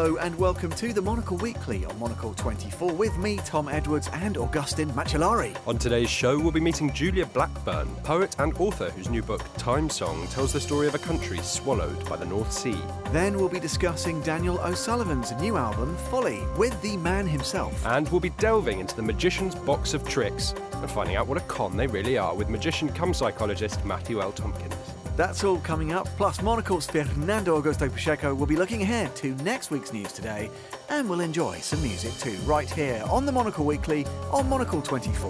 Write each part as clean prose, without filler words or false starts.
Hello and welcome to the Monocle Weekly on Monocle 24 with me, Tom Edwards, and Augustin Macellari. On today's show, we'll be meeting Julia Blackburn, poet and author whose new book, Time Song, tells the story of a country swallowed by the North Sea. Then we'll be discussing Daniel O'Sullivan's new album, Folly, with the man himself. And we'll be delving into the magician's box of tricks and finding out what a con they really are with magician cum psychologist Matthew L. Tompkins. That's all coming up, plus Monocle's Fernando Augusto Pacheco will be looking ahead to next week's news today, and we'll enjoy some music too, right here on the Monocle Weekly on Monocle 24.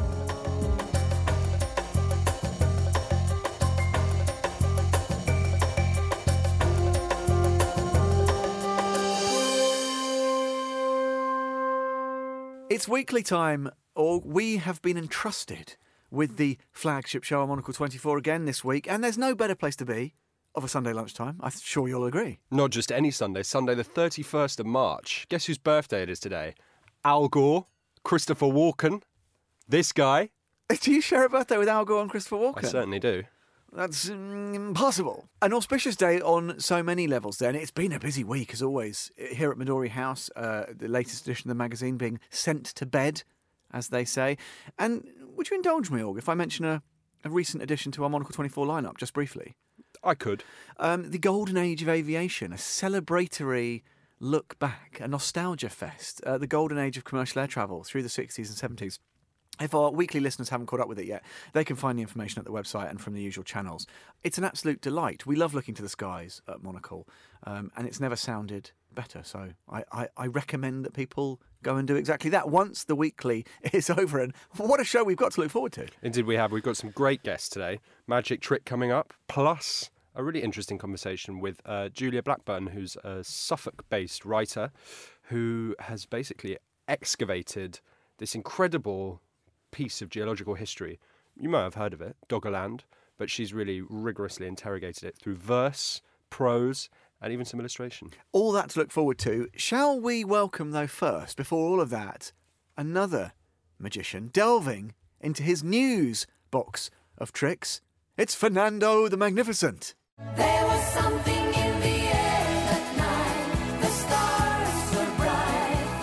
It's weekly time, or we have been entrusted with the flagship show on Monocle 24 again this week, and there's no better place to be of a Sunday lunchtime. I'm sure you'll agree. Not just any Sunday, Sunday the 31st of March. Guess whose birthday it is today? Al Gore, Christopher Walken, this guy. Do you share a birthday with Al Gore and Christopher Walken? I certainly do. That's impossible. An auspicious day on so many levels then. It's been a busy week as always. Here at Midori House, the latest edition of the magazine being sent to bed, as they say. And would you indulge me, Aug, if I mention a recent addition to our Monocle 24 lineup, just briefly? I could. The Golden Age of Aviation, a celebratory look back, a nostalgia fest, the Golden Age of commercial air travel through the 60s and 70s. If our weekly listeners haven't caught up with it yet, they can find the information at the website and from the usual channels. It's an absolute delight. We love looking to the skies at Monocle, and it's never sounded better. So I recommend that people go and do exactly that once the weekly is over. And what a show we've got to look forward to. Indeed we have. We've got some great guests today. Magic Trick coming up, plus a really interesting conversation with Julia Blackburn, who's a Suffolk-based writer who has basically excavated this incredible piece of geological history. You might have heard of it, Doggerland, but she's really rigorously interrogated it through verse, prose, and even some illustration. All that to look forward to. Shall we welcome, though, first, before all of that, another magician delving into his news box of tricks? It's Fernando the Magnificent. There was something in the air that night. The stars were bright.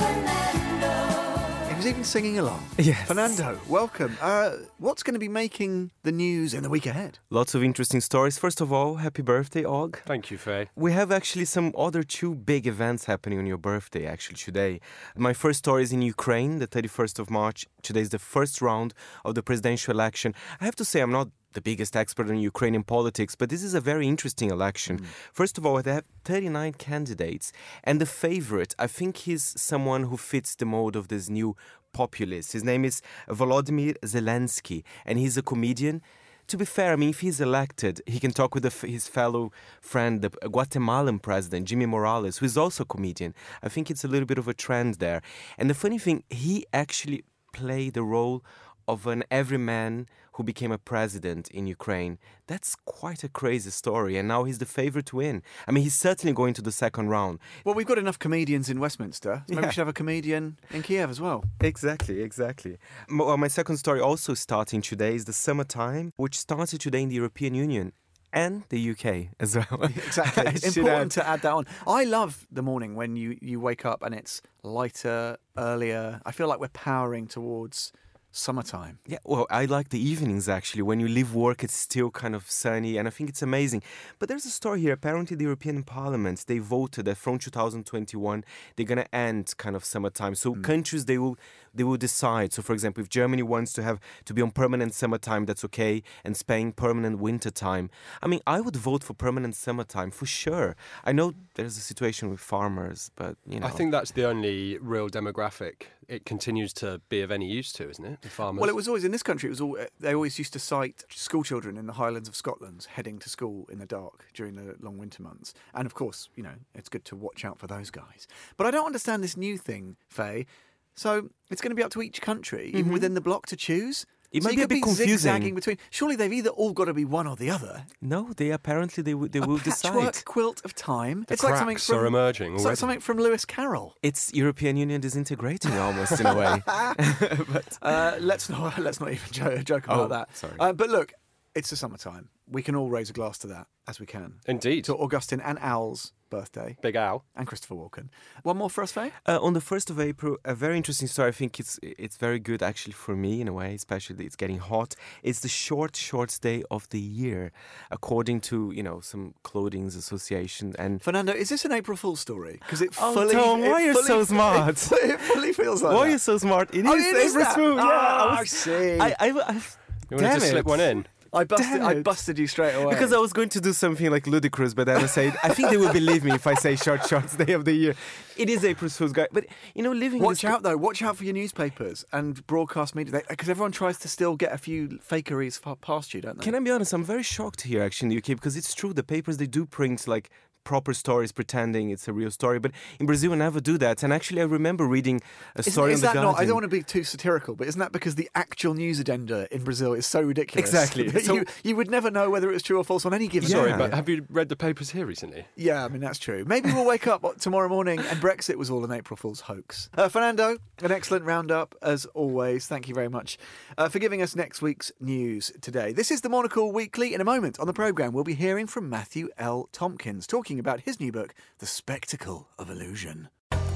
Fernando. He was even singing along. Yes. Fernando, welcome. What's going to be making the news in the week ahead? Lots of interesting stories. First of all, happy birthday, Og. Thank you, Faye. We have actually some other two big events happening on your birthday, actually, today. My first story is in Ukraine, the 31st of March. Today is the first round of the presidential election. I have to say, I'm not the biggest expert on Ukrainian politics, but this is a very interesting election. First of all, they have 39 candidates, and the favorite, I think he's someone who fits the mold of this new populist. His name is Volodymyr Zelensky, and he's a comedian. To be fair, I mean, if he's elected, he can talk with his fellow friend, the Guatemalan president, Jimmy Morales, who is also a comedian. I think it's a little bit of a trend there. And the funny thing, he actually played the role of an everyman who became a president in Ukraine. That's quite a crazy story, and now he's the favorite to win. I mean, he's certainly going to the second round. Well, we've got enough comedians in Westminster. So maybe we should have a comedian in Kiev as well. Exactly. Well, my second story also starting today is the summertime, which started today in the European Union. And the UK as well. Exactly. It's important to add that on. I love the morning when you wake up and it's lighter, earlier. I feel like we're powering towards summertime. Yeah, well, I like the evenings, actually. When you leave work, it's still kind of sunny, and I think it's amazing. But there's a story here. Apparently, the European Parliament, they voted that from 2021, they're going to end kind of summertime. So countries, they will decide. So, for example, if Germany wants to be on permanent summertime, that's okay, and Spain, permanent wintertime. I mean, I would vote for permanent summertime, for sure. I know there's a situation with farmers, but, you know. I think that's the only real demographic it continues to be of any use to, isn't it? The farmers. Well, it was always, in this country, they always used to cite school children in the Highlands of Scotland heading to school in the dark during the long winter months. And of course, you know, it's good to watch out for those guys. But I don't understand this new thing, Faye. So it's going to be up to each country, even within the bloc, to choose? It so might be a bit confusing. Zigzagging between. Surely they've either all got to be one or the other. No, they apparently they will decide. A patchwork quilt of time. It's like something from, are emerging. It's like something from Lewis Carroll. It's European Union disintegrating almost in a way. Let's not even joke about that. Sorry. But look, It's the summertime. We can all raise a glass to that, as we can. Indeed. To Augustine and Al's birthday. Big Al. And Christopher Walken. One more for us, Faye? On the 1st of April, a very interesting story. I think it's very good actually for me in a way, especially it's getting hot. It's the shortest day of the year, according to, some clothing association. And Fernando, is this an April Fool's story? Because it Oh, fully... Tom, why it are you fully- so smart? It fully feels like why are that. you so smart? It is Oh, it is April that? Fool. Yeah, Ah, I see. I You wanted Damn to slip it. one in? I Damn I it. busted you straight away. Because I was going to do something like ludicrous, but then I said, I think they will believe me if I say shortest day of the year. It is April Fool's, guy. But, living in Watch this... out, though. Watch out for your newspapers and broadcast media. Because everyone tries to still get a few fakeries past you, don't they? Can I be honest? I'm very shocked here, actually, in the UK, because it's true. The papers, they do print, like, proper stories pretending it's a real story. But in Brazil, we never do that. And actually, I remember reading a story Is on The that Guardian. not? I don't want to be too satirical, but isn't that because the actual news agenda in Brazil is so ridiculous? Exactly. that So- you would never know whether it was true or false on any given Sorry, day. but have you read the papers here recently? Yeah, I mean, that's true. Maybe we'll wake up tomorrow morning and Brexit was all an April Fool's hoax. Fernando, an excellent roundup as always. Thank you very much for giving us next week's news today. This is the Monocle Weekly. In a moment on the programme, we'll be hearing from Matthew L. Tompkins talking about his new book, The Spectacle of Illusion.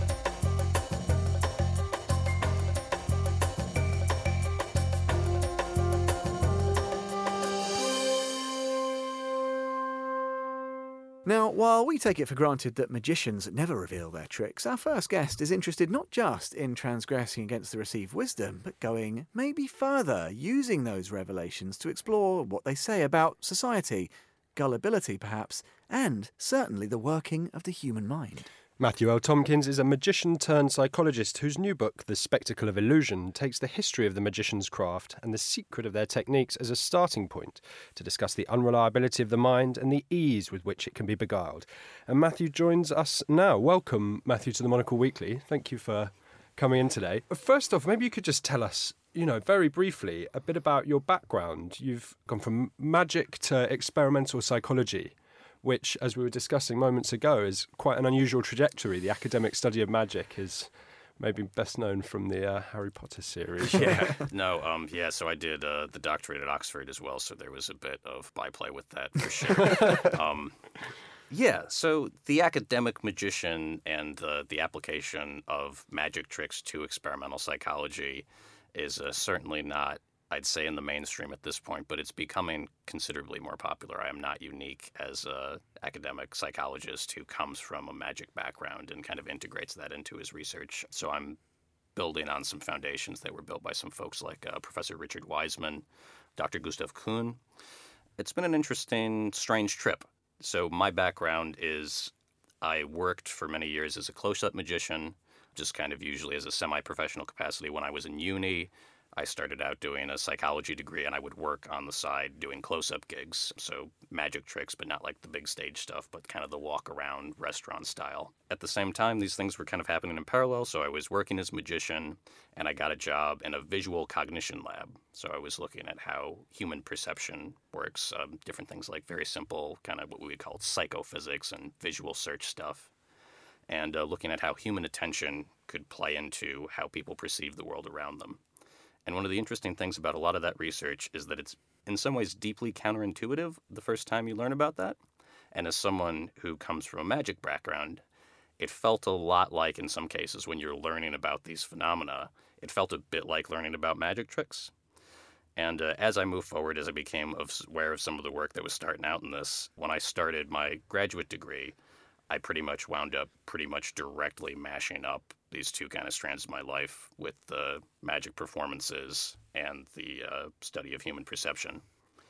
Now, while we take it for granted that magicians never reveal their tricks, our first guest is interested not just in transgressing against the received wisdom, but going maybe further, using those revelations to explore what they say about society, gullibility perhaps, and certainly the working of the human mind. Matthew L. Tompkins is a magician turned psychologist whose new book, The Spectacle of Illusion, takes the history of the magician's craft and the secret of their techniques as a starting point to discuss the unreliability of the mind and the ease with which it can be beguiled. And Matthew joins us now. Welcome, Matthew, to the Monocle Weekly. Thank you for coming in today. First off, maybe you could just tell us, very briefly, a bit about your background. You've gone from magic to experimental psychology, which, as we were discussing moments ago, is quite an unusual trajectory. The academic study of magic is maybe best known from the Harry Potter series. So I did the doctorate at Oxford as well, so there was a bit of byplay with that for sure. So the academic magician and the application of magic tricks to experimental psychology is certainly not, I'd say, in the mainstream at this point, but it's becoming considerably more popular. I am not unique as an academic psychologist who comes from a magic background and kind of integrates that into his research. So I'm building on some foundations that were built by some folks like Professor Richard Wiseman, Dr. Gustav Kuhn. It's been an interesting, strange trip. So my background is I worked for many years as a close-up magician, just kind of usually as a semi-professional capacity. When I was in uni, I started out doing a psychology degree, and I would work on the side doing close-up gigs, so magic tricks, but not like the big stage stuff, but kind of the walk-around restaurant style. At the same time, these things were kind of happening in parallel, so I was working as a magician, and I got a job in a visual cognition lab. So I was looking at how human perception works, different things like very simple, kind of what we would call psychophysics and visual search stuff, and looking at how human attention could play into how people perceive the world around them. And one of the interesting things about a lot of that research is that it's in some ways deeply counterintuitive the first time you learn about that. And as someone who comes from a magic background, it felt a lot like, in some cases, when you're learning about these phenomena, it felt a bit like learning about magic tricks. And as I moved forward, as I became aware of some of the work that was starting out in this, when I started my graduate degree, I pretty much wound up pretty much directly mashing up these two kind of strands of my life with the magic performances and the study of human perception.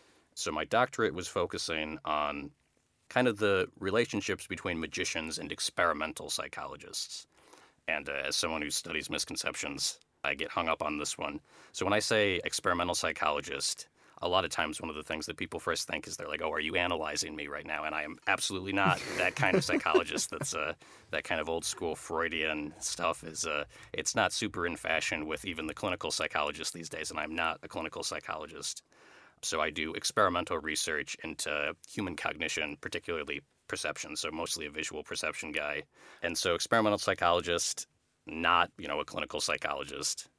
So my doctorate was focusing on kind of the relationships between magicians and experimental psychologists. And as someone who studies misconceptions, I get hung up on this one. So when I say experimental psychologist, a lot of times one of the things that people first think is they're like, oh, are you analyzing me right now? And I am absolutely not that kind of psychologist. That's that kind of old school Freudian stuff is it's not super in fashion with even the clinical psychologists these days, and I'm not a clinical psychologist. So I do experimental research into human cognition, particularly perception, so mostly a visual perception guy. And so experimental psychologist, not, a clinical psychologist.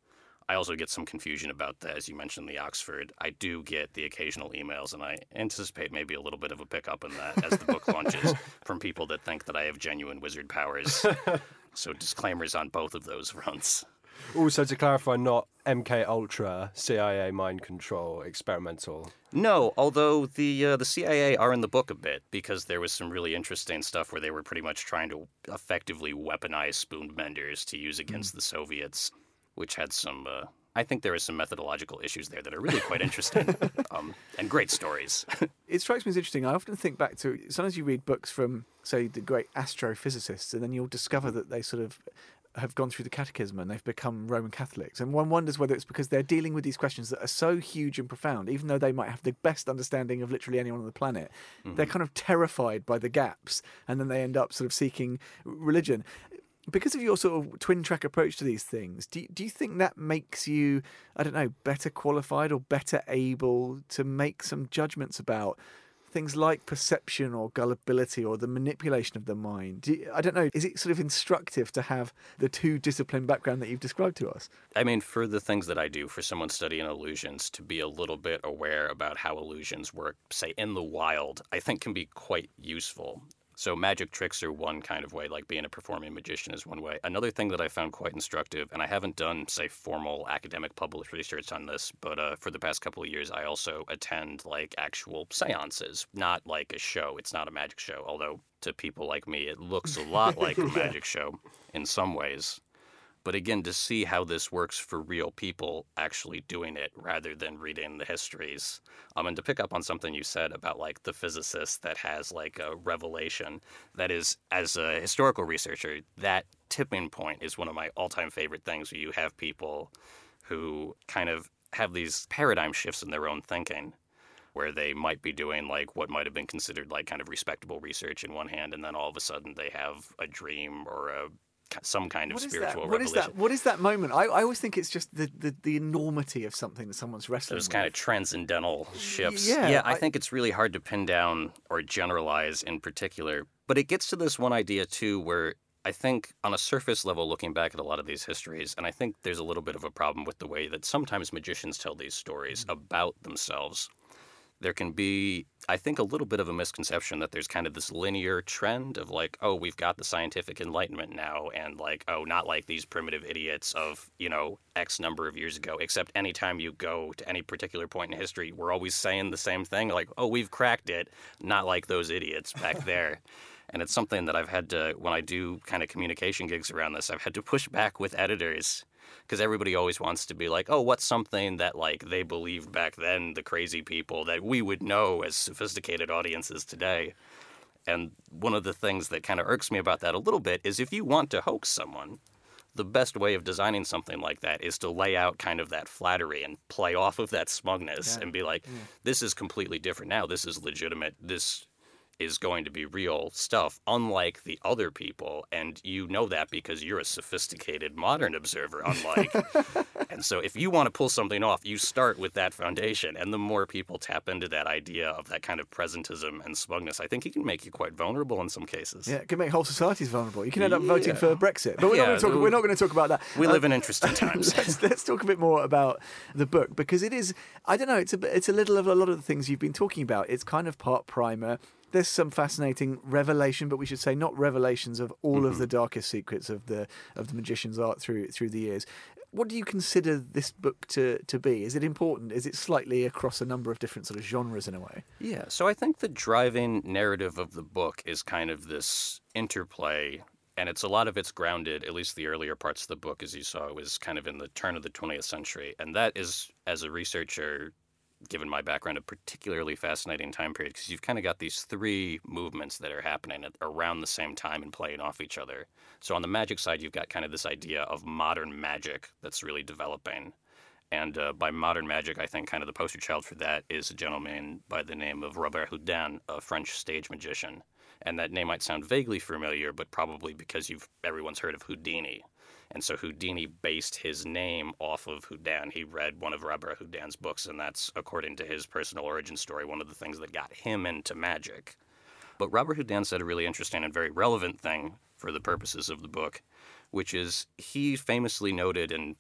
I also get some confusion about that, as you mentioned, the Oxford. I do get the occasional emails, and I anticipate maybe a little bit of a pickup in that as the book launches from people that think that I have genuine wizard powers. So disclaimers on both of those fronts. Also, to clarify, not MK Ultra, CIA mind control, experimental. No, although the CIA are in the book a bit, because there was some really interesting stuff where they were pretty much trying to effectively weaponize spoon benders to use against the Soviets, which had some. I think there are some methodological issues there that are really quite interesting and great stories. It strikes me as interesting. I often think back to sometimes you read books from, say, the great astrophysicists, and then you'll discover that they sort of have gone through the catechism and they've become Roman Catholics. And one wonders whether it's because they're dealing with these questions that are so huge and profound, even though they might have the best understanding of literally anyone on the planet, they're kind of terrified by the gaps, and then they end up sort of seeking religion. Because of your sort of twin track approach to these things, do you think that makes you, I don't know, better qualified or better able to make some judgments about things like perception or gullibility or the manipulation of the mind? I don't know, is it sort of instructive to have the two discipline background that you've described to us? I mean, for the things that I do, for someone studying illusions, to be a little bit aware about how illusions work, say, in the wild, I think can be quite useful. So magic tricks are one kind of way, like being a performing magician is one way. Another thing that I found quite instructive, and I haven't done, say, formal academic published research on this, but for the past couple of years, I also attend, like, actual seances, not like a show. It's not a magic show, although to people like me, it looks a lot like a magic show in some ways. But again, to see how this works for real people actually doing it rather than reading the histories. And to pick up on something you said about like the physicist that has like a revelation, that is, as a historical researcher, that tipping point is one of my all-time favorite things, where you have people who kind of have these paradigm shifts in their own thinking, where they might be doing like what might have been considered like kind of respectable research in one hand, and then all of a sudden they have a dream or some kind of spiritual revelation. What is that moment? I always think it's just the enormity of something that someone's wrestling Those with. kind of transcendental shifts. Yeah, I think it's really hard to pin down or generalize in particular. But it gets to this one idea, too, where I think on a surface level, looking back at a lot of these histories, and I think there's a little bit of a problem with the way that sometimes magicians tell these stories about themselves. There can be, I think, a little bit of a misconception that there's kind of this linear trend of like, oh, we've got the scientific enlightenment now, and like, oh, not like these primitive idiots of, you know, X number of years ago, except anytime you go to any particular point in history, we're always saying the same thing, like, oh, we've cracked it, not like those idiots back there. And it's something that I've had to, when I do kind of communication gigs around this, I've had to push back with editors, because everybody always wants to be like, oh, what's something that like they believed back then, the crazy people, that we would know as sophisticated audiences today. And one of the things that kind of irks me about that a little bit is if you want to hoax someone, the best way of designing something like that is to lay out kind of that flattery and play off of that smugness and be like, this is completely different now. This is legitimate. This is going to be real stuff, unlike the other people. And you know that because you're a sophisticated modern observer, unlike. And so if you want to pull something off, you start with that foundation. And the more people tap into that idea of that kind of presentism and smugness, I think it can make you quite vulnerable in some cases. Yeah, it can make whole societies vulnerable. You can end up voting for Brexit. But we're not going to talk about that. We live in interesting times. Let's talk a bit more about the book, because it is, I don't know, it's a little of a lot of the things you've been talking about. It's kind of part primer. There's some fascinating revelation, but we should say not revelations of all of the darkest secrets of the magician's art through the years. What do you consider this book to be? Is it important? Is it slightly across a number of different sort of genres in a way? Yeah, so I think the driving narrative of the book is kind of this interplay, and a lot of it's grounded, at least the earlier parts of the book, as you saw, it was kind of in the turn of the 20th century. And that is, as a researcher, given my background, a particularly fascinating time period, because you've kind of got these three movements that are happening around the same time and playing off each other. So on the magic side, you've got kind of this idea of modern magic that's really developing. And by modern magic, I think kind of the poster child for that is a gentleman by the name of Robert Houdin, a French stage magician. And that name might sound vaguely familiar, but probably because everyone's heard of Houdini. And so Houdini based his name off of Houdin. He read one of Robert Houdin's books, and that's, according to his personal origin story, one of the things that got him into magic. But Robert Houdin said a really interesting and very relevant thing for the purposes of the book, which is he famously noted, and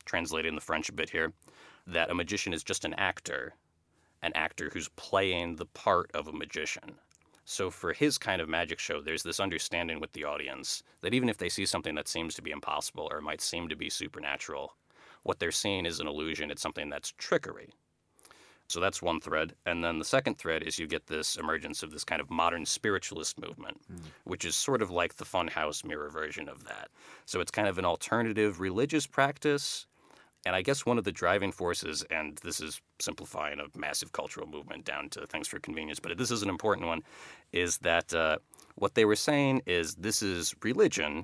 translating the French a bit here, that a magician is just an actor who's playing the part of a magician. So for his kind of magic show, there's this understanding with the audience that even if they see something that seems to be impossible or might seem to be supernatural, what they're seeing is an illusion. It's something that's trickery. So that's one thread. And then the second thread is you get this emergence of this kind of modern spiritualist movement, which is sort of like the Funhouse mirror version of that. So it's kind of an alternative religious practice. And I guess one of the driving forces, and this is simplifying a massive cultural movement down to things for convenience, but this is an important one, is that what they were saying is this is religion,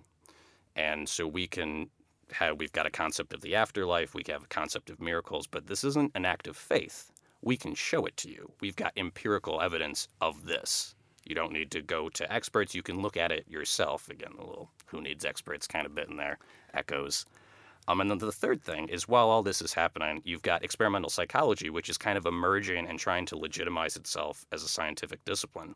and so we've got a concept of the afterlife, we have a concept of miracles, but this isn't an act of faith. We can show it to you. We've got empirical evidence of this. You don't need to go to experts. You can look at it yourself. Again, the little who needs experts kind of bit in there echoes. And then the third thing is while all this is happening, you've got experimental psychology, which is kind of emerging and trying to legitimize itself as a scientific discipline.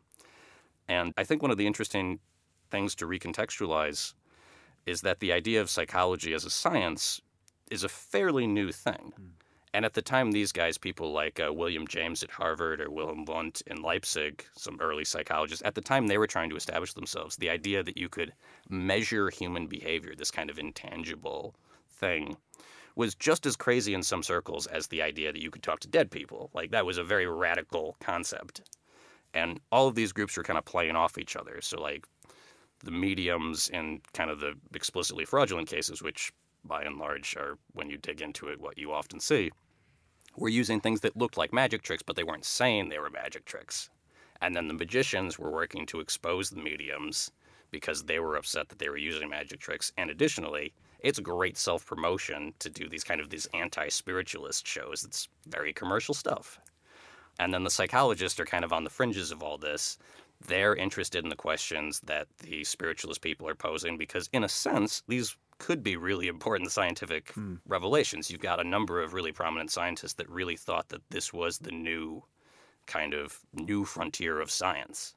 And I think one of the interesting things to recontextualize is that the idea of psychology as a science is a fairly new thing. And at the time, these guys, people like William James at Harvard or Wilhelm Wundt in Leipzig, some early psychologists, at the time they were trying to establish themselves. The idea that you could measure human behavior, this kind of intangible thing, was just as crazy in some circles as the idea that you could talk to dead people. Like, that was a very radical concept. And all of these groups were kind of playing off each other. So, like, the mediums in kind of the explicitly fraudulent cases, which by and large are, when you dig into it, what you often see, were using things that looked like magic tricks, but they weren't saying they were magic tricks. And then the magicians were working to expose the mediums because they were upset that they were using magic tricks. And additionally, it's great self-promotion to do these anti-spiritualist shows. It's very commercial stuff. And then the psychologists are kind of on the fringes of all this. They're interested in the questions that the spiritualist people are posing because, in a sense, these could be really important scientific revelations. You've got a number of really prominent scientists that really thought that this was the new frontier of science.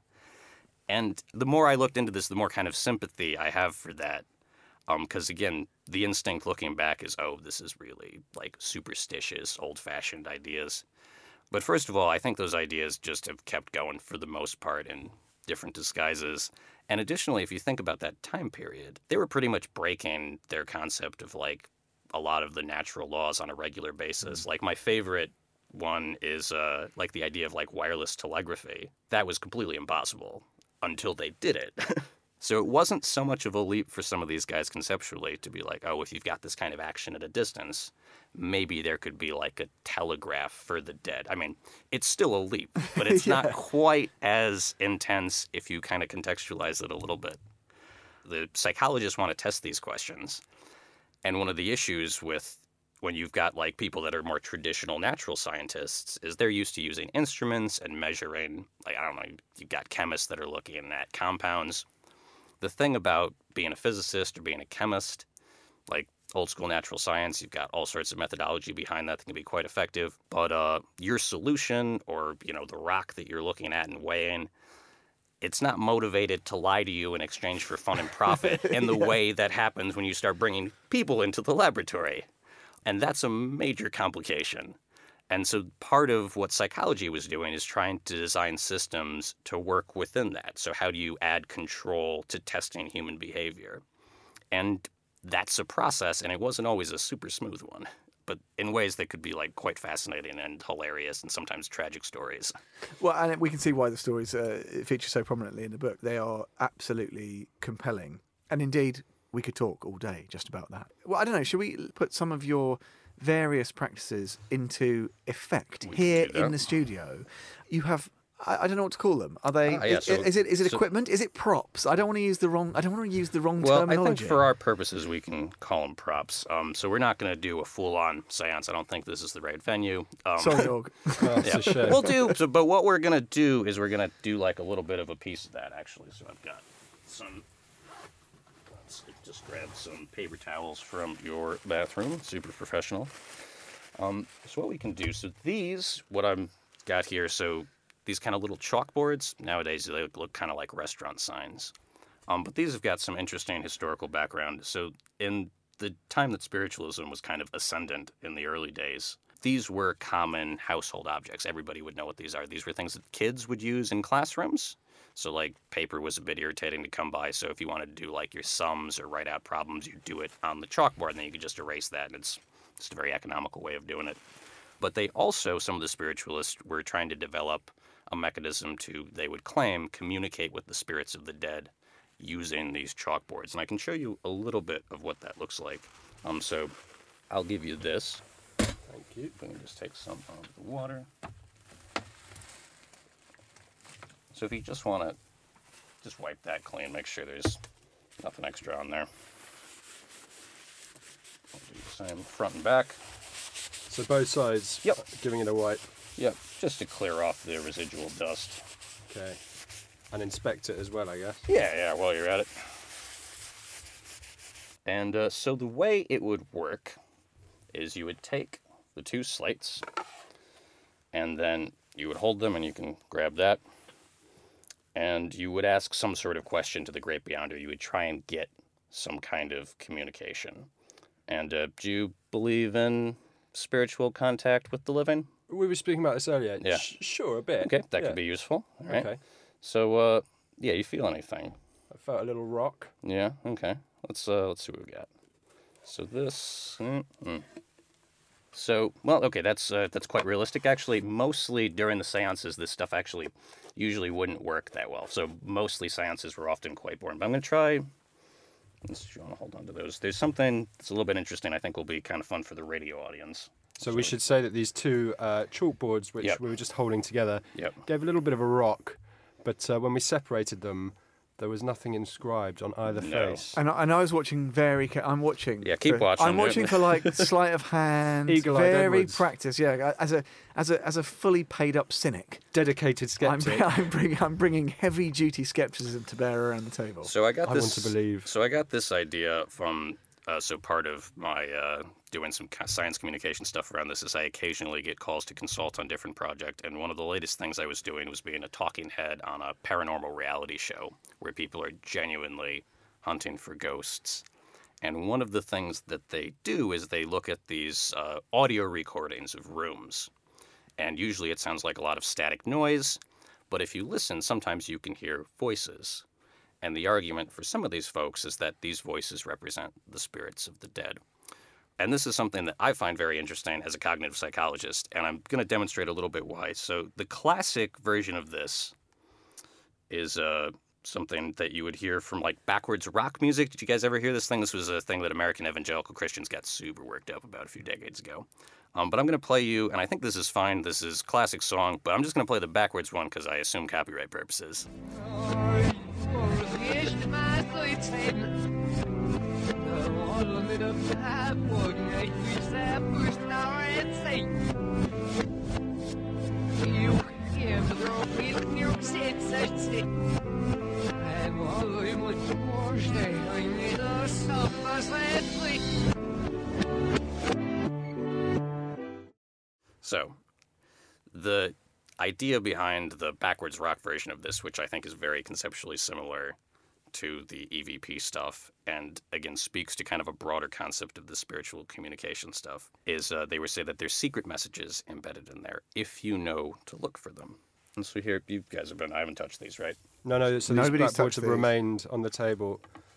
And the more I looked into this, the more kind of sympathy I have for that. Because, again, the instinct looking back is, oh, this is really like superstitious, old-fashioned ideas. But first of all, I think those ideas just have kept going for the most part in different disguises. And additionally, if you think about that time period, they were pretty much breaking their concept of like a lot of the natural laws on a regular basis. Like my favorite one is like the idea of like wireless telegraphy. That was completely impossible until they did it. So it wasn't so much of a leap for some of these guys conceptually to be like, oh, if you've got this kind of action at a distance, maybe there could be like a telegraph for the dead. I mean, it's still a leap, but it's not quite as intense if you kind of contextualize it a little bit. The psychologists want to test these questions. And one of the issues with when you've got like people that are more traditional natural scientists is they're used to using instruments and measuring, like, I don't know, you've got chemists that are looking at compounds. The thing about being a physicist or being a chemist, like old school natural science, you've got all sorts of methodology behind that can be quite effective. But your solution or, the rock that you're looking at and weighing, it's not motivated to lie to you in exchange for fun and profit in the way that happens when you start bringing people into the laboratory. And that's a major complication. And so part of what psychology was doing is trying to design systems to work within that. So how do you add control to testing human behavior? And that's a process, and it wasn't always a super smooth one, but in ways that could be like quite fascinating and hilarious and sometimes tragic stories. Well, and we can see why the stories feature so prominently in the book. They are absolutely compelling. And indeed, we could talk all day just about that. Well, I don't know, should we put some of your various practices into effect here in the studio? You have, I don't know what to call them. Are they? Is it equipment? Is it props? I don't want to use the wrong terminology. Well, I think for our purposes we can call them props. So we're not going to do a full-on seance. I don't think this is the right venue. Sorry, dog. It's a shame. We'll do. But what we're going to do is we're going to do like a little bit of a piece of that actually. So I've got some. Just grab some paper towels from your bathroom. Super professional. So what we can do, so these, what I've got here, so these kind of little chalkboards, nowadays they look kind of like restaurant signs. But these have got some interesting historical background. So in the time that spiritualism was kind of ascendant in the early days, these were common household objects. Everybody would know what these are. These were things that kids would use in classrooms. So, like, paper was a bit irritating to come by. So if you wanted to do, like, your sums or write out problems, you'd do it on the chalkboard, and then you could just erase that. And it's just a very economical way of doing it. But they also, some of the spiritualists, were trying to develop a mechanism to, they would claim, communicate with the spirits of the dead using these chalkboards. And I can show you a little bit of what that looks like. So I'll give you this. Thank you. We can just take some of the water. So if you just want to just wipe that clean, make sure there's nothing extra on there. I'll do the same front and back. So both sides, Yep. giving it a wipe. Yep, just to clear off the residual dust. Okay. And inspect it as well, I guess. Yeah, while you're at it. And so the way it would work is you would take the two slates, and then you would hold them, and you can grab that, and you would ask some sort of question to the great beyonder. You would try and get some kind of communication. And do you believe in spiritual contact with the living? We were speaking about this earlier. Yeah. Sure, a bit. Okay, that Yeah. could be useful. All right. Okay. So, yeah, you feel anything? I felt a little rock. Yeah. Okay. Let's see what we got. So this. So, well, okay, that's quite realistic. Actually, mostly during the seances, this stuff actually usually wouldn't work that well. So mostly seances were often quite boring. But I'm going to try. Let's see if you want to hold on to those. There's something that's a little bit interesting. I think will be kind of fun for the radio audience. So we should say that these two chalkboards, which Yep. we were just holding together, Yep. gave a little bit of a rock, but when we separated them, there was nothing inscribed on either No. face. And I was watching I'm watching. Yeah, keep for- watching, I'm yeah. watching for like sleight of hand, Eagle-eyed very Edwards. practice. Yeah, as a fully paid up cynic, Dedicated skeptic. I'm bringing heavy duty skepticism to bear around the table. So I got I this. want to believe. So I got this idea from. So part of my doing some science communication stuff around this is I occasionally get calls to consult on different projects, and one of the latest things I was doing was being a talking head on a paranormal reality show where people are genuinely hunting for ghosts. And one of the things that they do is they look at these audio recordings of rooms, and usually it sounds like a lot of static noise, but if you listen, sometimes you can hear voices. And the argument for some of these folks is that these voices represent the spirits of the dead. And this is something that I find very interesting as a cognitive psychologist, and I'm going to demonstrate a little bit why. So the classic version of this is something that you would hear from like backwards rock music. Did you guys ever hear this thing? This was a thing that American evangelical Christians got super worked up about a few decades ago. But I'm going to play you, and I think this is fine. This is classic song, but I'm just going to play the backwards one because I assume copyright purposes. So, the idea behind the backwards rock version of this, which I think is very conceptually similar to the EVP stuff, and again speaks to kind of a broader concept of the spiritual communication stuff, is they would say that there's secret messages embedded in there if you know to look for them. And so here, you guys have been, I haven't touched these, right? No, so these Nobody's blackboards touched have these. remained on the table.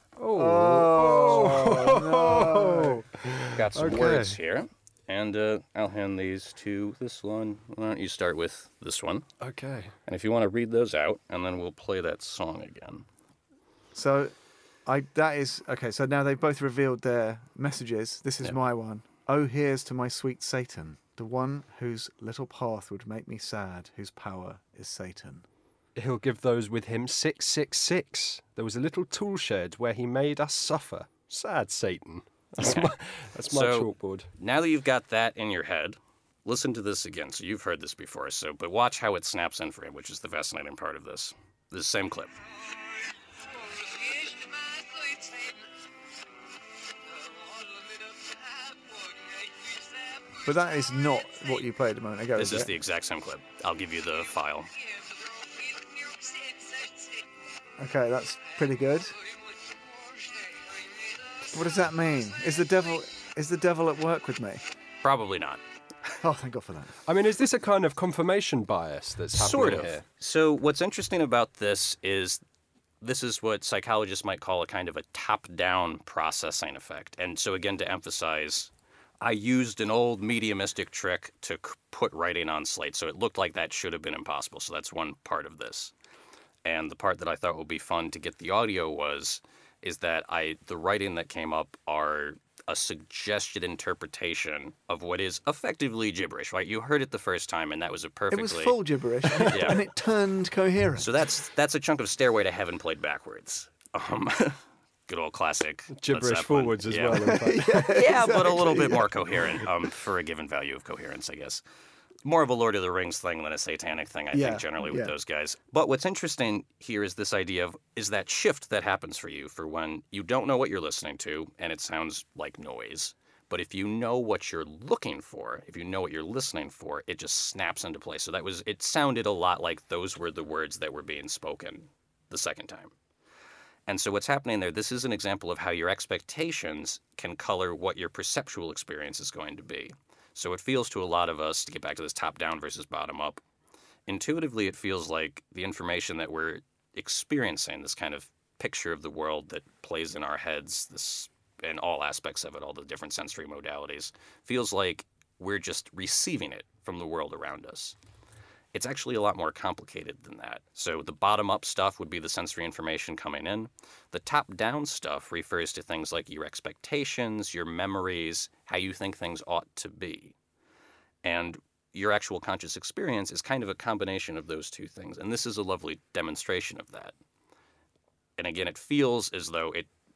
Oh, Got some Okay. words here. And I'll hand these to this one. Why don't you start with this one? Okay. And if you want to read those out, and then we'll play that song again. So, that is okay. So now they've both revealed their messages. This is Yep. my one. Oh, here's to my sweet Satan, the one whose little path would make me sad, whose power is Satan. He'll give those with him 666. There was a little tool shed where he made us suffer. Sad Satan. That's my So- chalkboard. Now that you've got that in your head, listen to this again. So you've heard this before, but watch how it snaps in for him, which is the fascinating part of this. This same clip. But that is not what you played a moment ago. This is it? the exact same clip. I'll give you the file. Okay, that's pretty good. What does that mean? Is the devil at work with me? Probably not. Oh, thank God for that. I mean, is this a kind of confirmation bias that's happening Sort of. here? So what's interesting about this is what psychologists might call a kind of a top-down processing effect. And so again, to emphasize, I used an old mediumistic trick to put writing on slate, so it looked like that should have been impossible. So that's one part of this. And the part that I thought would be fun to get the audio is that the writing that came up are a suggested interpretation of what is effectively gibberish, right? You heard it the first time, and that was a perfectly... It was full gibberish, and it turned coherent. So that's a chunk of Stairway to Heaven played backwards. Good old classic. Gibberish forwards as well, in fact. Yeah, but a little bit more coherent for a given value of coherence, I guess. More of a Lord of the Rings thing than a satanic thing, I think, generally with those guys. But what's interesting here is this idea is that shift that happens for you for when you don't know what you're listening to and it sounds like noise. But if you know what you're looking for, if you know what you're listening for, it just snaps into place. So it sounded a lot like those were the words that were being spoken the second time. And so what's happening there, this is an example of how your expectations can color what your perceptual experience is going to be. So it feels to a lot of us, to get back to this top-down versus bottom-up, intuitively it feels like the information that we're experiencing, this kind of picture of the world that plays in our heads, this in all aspects of it, all the different sensory modalities, feels like we're just receiving it from the world around us. It's actually a lot more complicated than that. So the bottom-up stuff would be the sensory information coming in. The top-down stuff refers to things like your expectations, your memories, how you think things ought to be. And your actual conscious experience is kind of a combination of those two things. And this is a lovely demonstration of that. And again, it feels as though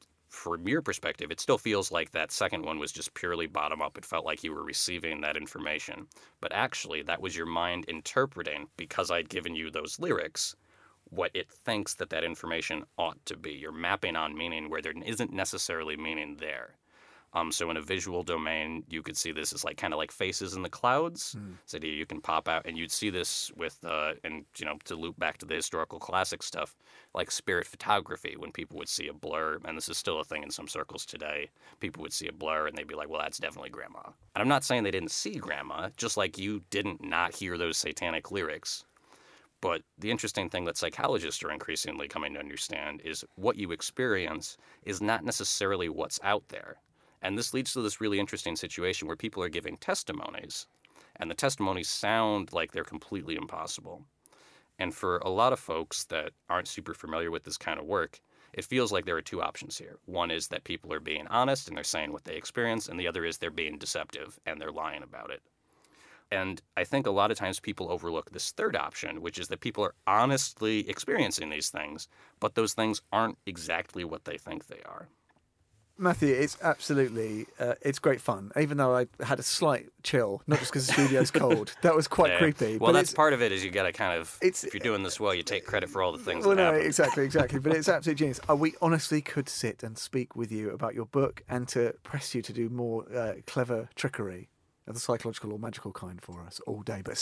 from your perspective, it still feels like that second one was just purely bottom-up. It felt like you were receiving that information. But actually, that was your mind interpreting, because I'd given you those lyrics, what it thinks that information ought to be. You're mapping on meaning where there isn't necessarily meaning there. So in a visual domain, you could see this as kind of like faces in the clouds. So you can pop out, and you'd see this with, to loop back to the historical classic stuff, like spirit photography, when people would see a blur, and this is still a thing in some circles today. People would see a blur, and they'd be like, well, that's definitely grandma. And I'm not saying they didn't see grandma, just like you didn't not hear those satanic lyrics. But the interesting thing that psychologists are increasingly coming to understand is what you experience is not necessarily what's out there. And this leads to this really interesting situation where people are giving testimonies, and the testimonies sound like they're completely impossible. And for a lot of folks that aren't super familiar with this kind of work, it feels like there are two options here. One is that people are being honest and they're saying what they experience, and the other is they're being deceptive and they're lying about it. And I think a lot of times people overlook this third option, which is that people are honestly experiencing these things, but those things aren't exactly what they think they are. Matthew, it's absolutely, it's great fun. Even though I had a slight chill, not just because the studio's cold. That was quite creepy. Well, but that's part of it, is you got to kind of, if you're doing this well, you take credit for all the things that happen. Exactly. But it's absolutely genius. We honestly could sit and speak with you about your book and to press you to do more clever trickery of the psychological or magical kind for us all day, but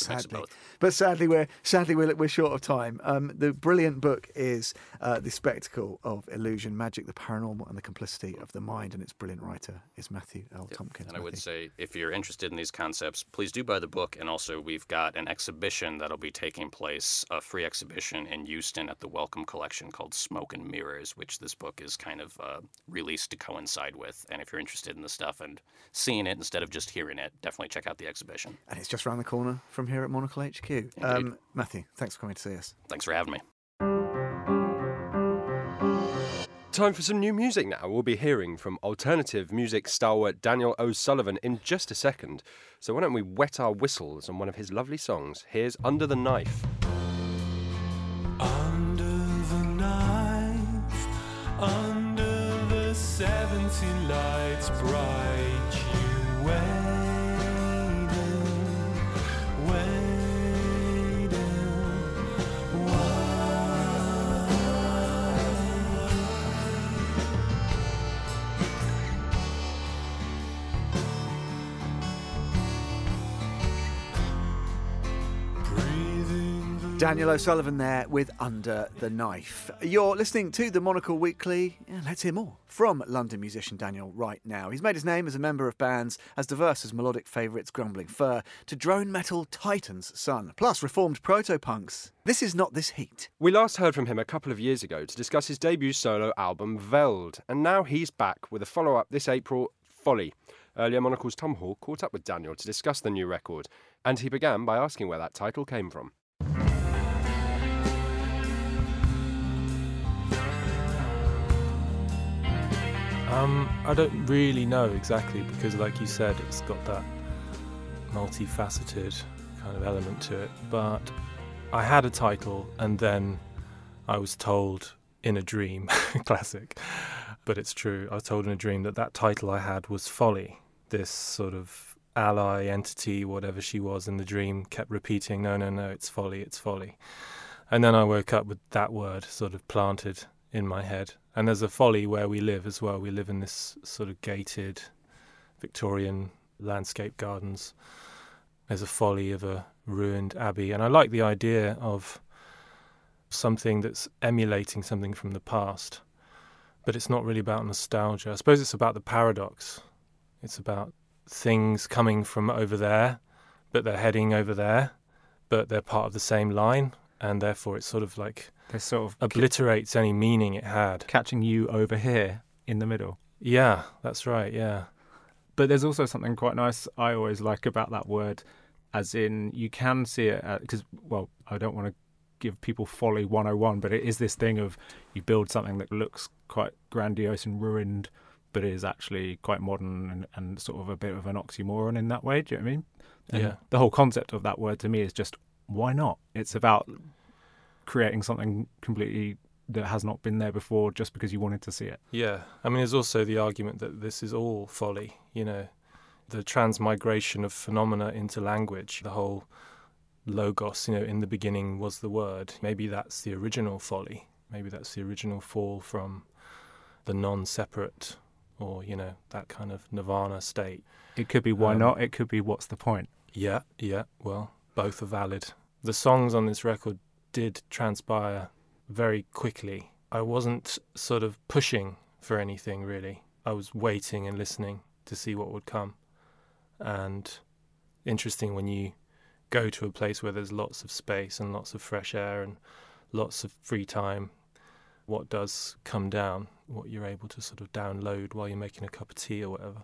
sadly we're short of time. The brilliant book is The Spectacle of Illusion, Magic, the Paranormal, and the Complicity of the Mind, and its brilliant writer is Matthew L. Tompkins. And I would say, if you're interested in these concepts, please do buy the book. And also, we've got an exhibition that'll be taking place, a free exhibition in Houston at the Wellcome Collection called Smoke and Mirrors, which this book is kind of released to coincide with. And if you're interested in the stuff and seeing it instead of just hearing it, definitely check out the exhibition. And it's just around the corner from here at Monocle HQ. Matthew, thanks for coming to see us. Thanks for having me. Time for some new music now. We'll be hearing from alternative music stalwart Daniel O'Sullivan in just a second. So why don't we wet our whistles on one of his lovely songs. Here's Under the Knife. Under the knife, under the 70 lights bright, you waited. Breathing the Daniel O'Sullivan there with Under the Knife. You're listening to the Monocle Weekly. Yeah, let's hear more from London musician Daniel right now. He's made his name as a member of bands as diverse as melodic favourites Grumbling Fur to drone metal Titan's Son, plus reformed proto-punks. This is Not This Heat. We last heard from him a couple of years ago to discuss his debut solo album, Veld, and now he's back with a follow-up this April, Folly. Earlier, Monocle's Tom Hall caught up with Daniel to discuss the new record, and he began by asking where that title came from. I don't really know exactly because, like you said, it's got that multifaceted kind of element to it. But I had a title and then I was told in a dream, classic, but it's true. I was told in a dream that title I had was Folly. This sort of ally entity, whatever she was in the dream, kept repeating, no, it's Folly, it's Folly. And then I woke up with that word sort of planted in my head. And there's a folly where we live as well. We live in this sort of gated Victorian landscape gardens. There's a folly of a ruined abbey. And I like the idea of something that's emulating something from the past. But it's not really about nostalgia. I suppose it's about the paradox. It's about things coming from over there, but they're heading over there, but they're part of the same line. And therefore it's sort of like They sort of obliterates any meaning it had. catching you over here in the middle. Yeah, that's right, yeah. But there's also something quite nice I always like about that word, as in you can see it, because, well, I don't want to give people folly 101, but it is this thing of you build something that looks quite grandiose and ruined, but is actually quite modern and sort of a bit of an oxymoron in that way, do you know what I mean? And Yeah. the whole concept of that word to me is just, why not? It's about creating something completely that has not been there before just because you wanted to see it. Yeah, I mean, there's also the argument that this is all folly, the transmigration of phenomena into language, the whole logos, in the beginning was the word. Maybe that's the original folly. Maybe that's the original fall from the non-separate or, that kind of nirvana state. It could be why not, it could be what's the point. Yeah, well, both are valid. The songs on this record did transpire very quickly. I wasn't sort of pushing for anything, really. I was waiting and listening to see what would come. And interesting when you go to a place where there's lots of space and lots of fresh air and lots of free time, what does come down, what you're able to sort of download while you're making a cup of tea or whatever.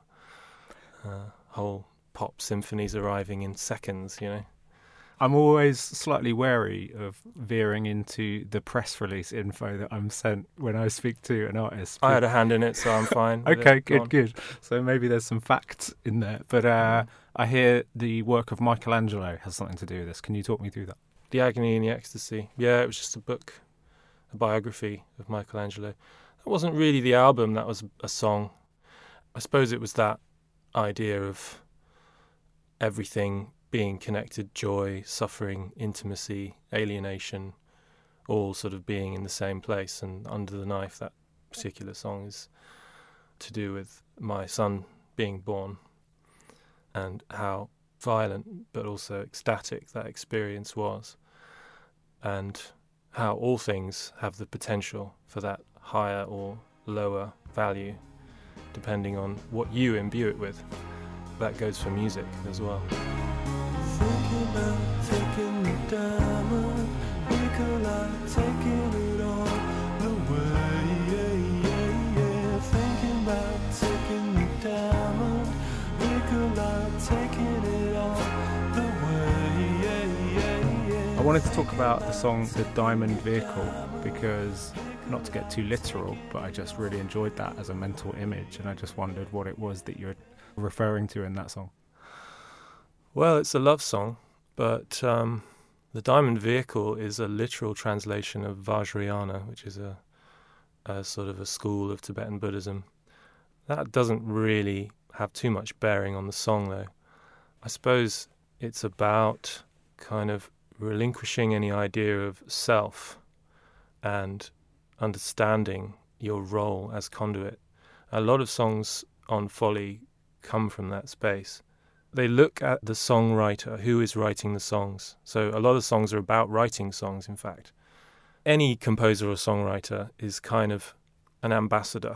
Whole pop symphonies arriving in seconds, I'm always slightly wary of veering into the press release info that I'm sent when I speak to an artist. I had a hand in it, so I'm fine. with Okay, it. Go on. good. So maybe there's some facts in there. But I hear the work of Michelangelo has something to do with this. Can you talk me through that? The Agony and the Ecstasy. Yeah, it was just a book, a biography of Michelangelo. That wasn't really the album, that was a song. I suppose it was that idea of everything being connected, joy, suffering, intimacy, alienation, all sort of being in the same place. And Under the Knife, that particular song, is to do with my son being born and how violent but also ecstatic that experience was, and how all things have the potential for that higher or lower value depending on what you imbue it with. That goes for music as well. Thinking about taking the diamond, Nikolai taking it all away. Thinking about taking the diamond, Nikolai taking it all away. I wanted to talk about the song The Diamond Vehicle because, not to get too literal, but I just really enjoyed that as a mental image, and I just wondered what it was that you're referring to in that song. Well, it's a love song, but the Diamond Vehicle is a literal translation of Vajrayana, which is a sort of a school of Tibetan Buddhism. That doesn't really have too much bearing on the song, though. I suppose it's about kind of relinquishing any idea of self and understanding your role as conduit. A lot of songs on Folly come from that space. they look at the songwriter, who is writing the songs. So a lot of songs are about writing songs, in fact. Any composer or songwriter is kind of an ambassador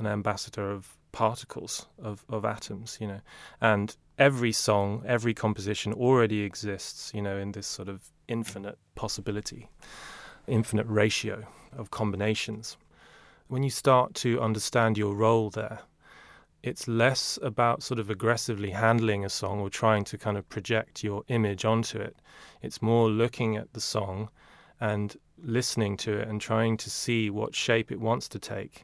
of particles, of atoms, And every song, every composition already exists, in this sort of infinite possibility, infinite ratio of combinations. When you start to understand your role there, it's less about sort of aggressively handling a song or trying to kind of project your image onto it. It's more looking at the song and listening to it and trying to see what shape it wants to take.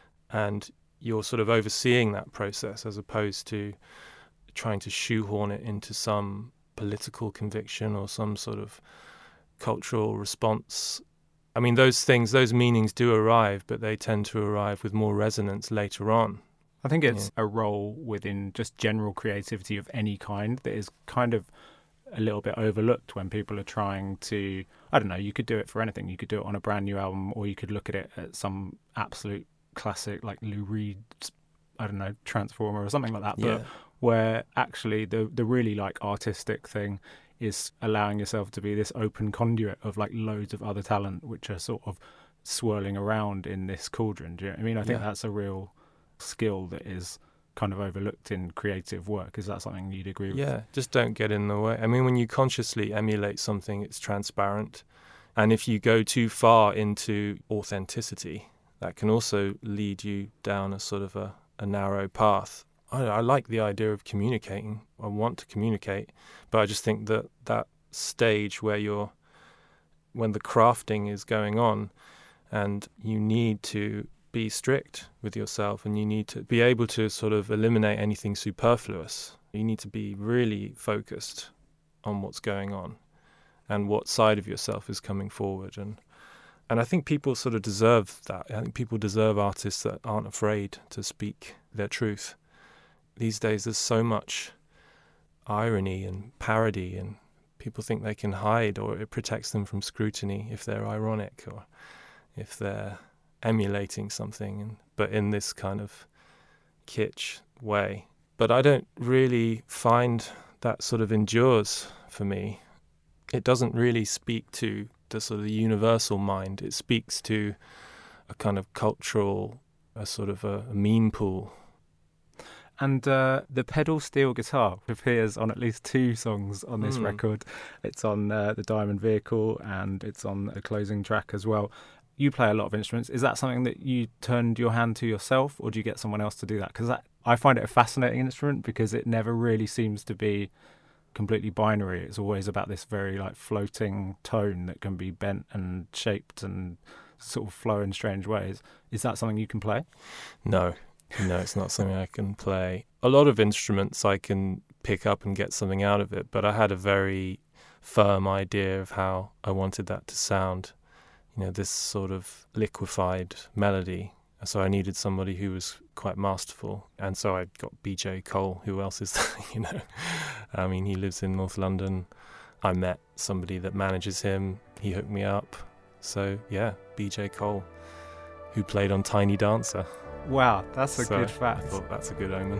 And you're sort of overseeing that process as opposed to trying to shoehorn it into some political conviction or some sort of cultural response. I mean, those meanings do arrive, but they tend to arrive with more resonance later on. I think it's a role within just general creativity of any kind that is kind of a little bit overlooked when people are trying to, I don't know, you could do it for anything. You could do it on a brand new album, or you could look at it at some absolute classic like Lou Reed's, I don't know, Transformer or something like that. But where actually the really like artistic thing is allowing yourself to be this open conduit of like loads of other talent which are sort of swirling around in this cauldron. Do you know what I mean? I think that's a real skill that is kind of overlooked in creative work. Is that something you'd agree with? Yeah, just don't get in the way. I mean, when you consciously emulate something, it's transparent. And if you go too far into authenticity, that can also lead you down a sort of a narrow path. I like the idea of communicating. I want to communicate, but I just think that stage where when the crafting is going on, and you need to be strict with yourself, and you need to be able to sort of eliminate anything superfluous. You need to be really focused on what's going on and what side of yourself is coming forward. And I think people sort of deserve that. I think people deserve artists that aren't afraid to speak their truth. These days there's so much irony and parody, and people think they can hide, or it protects them from scrutiny if they're ironic or if they're emulating something, but in this kind of kitsch way. But I don't really find that sort of endures for me. It doesn't really speak to the sort of universal mind. It speaks to a kind of cultural, a sort of a meme pool. And the pedal steel guitar appears on at least 2 songs on this record. It's on the Diamond Vehicle, and it's on the closing track as well. You play a lot of instruments. Is that something that you turned your hand to yourself, or do you get someone else to do that? Because I find it a fascinating instrument because it never really seems to be completely binary. It's always about this very like floating tone that can be bent and shaped and sort of flow in strange ways. Is that something you can play? No, it's not something I can play. A lot of instruments I can pick up and get something out of it, but I had a very firm idea of how I wanted that to sound. This sort of liquefied melody. So I needed somebody who was quite masterful. And so I got BJ Cole. Who else is that, I mean, he lives in North London. I met somebody that manages him. He hooked me up. So, yeah, BJ Cole, who played on Tiny Dancer. Wow, that's a good fact. I thought that's a good omen.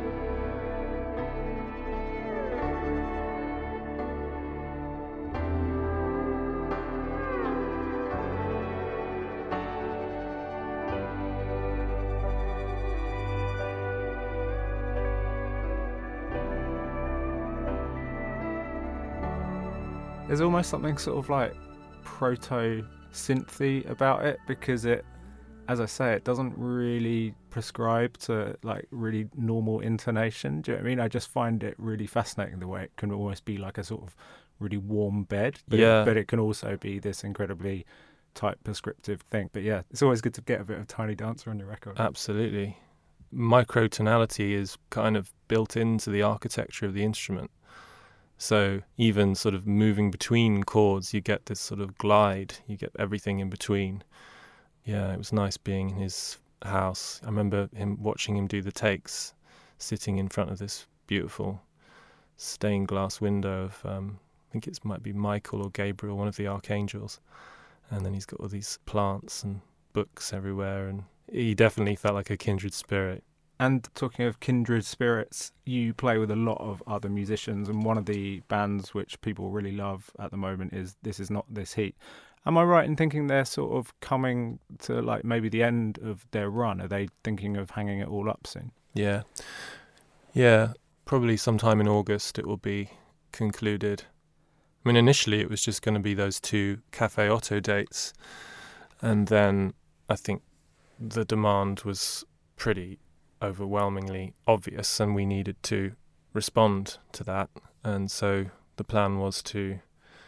There's almost something sort of like proto-synthy about it, because it, as I say, it doesn't really prescribe to like really normal intonation. Do you know what I mean? I just find it really fascinating the way it can almost be like a sort of really warm bed, but it can also be this incredibly tight prescriptive thing. But yeah, it's always good to get a bit of Tiny Dancer on your record. Absolutely. Microtonality is kind of built into the architecture of the instrument. So even sort of moving between chords, you get this sort of glide, you get everything in between. Yeah, it was nice being in his house. I remember watching him do the takes, sitting in front of this beautiful stained glass window of, I think it might be Michael or Gabriel, one of the archangels. And then he's got all these plants and books everywhere, and he definitely felt like a kindred spirit. And talking of kindred spirits, you play with a lot of other musicians, and one of the bands which people really love at the moment is This Is Not This Heat. Am I right in thinking they're sort of coming to like maybe the end of their run? Are they thinking of hanging it all up soon? Yeah. Yeah, probably sometime in August it will be concluded. I mean, initially it was just going to be those 2 Cafe Otto dates, and then I think the demand was pretty overwhelmingly obvious and we needed to respond to that. And so the plan was to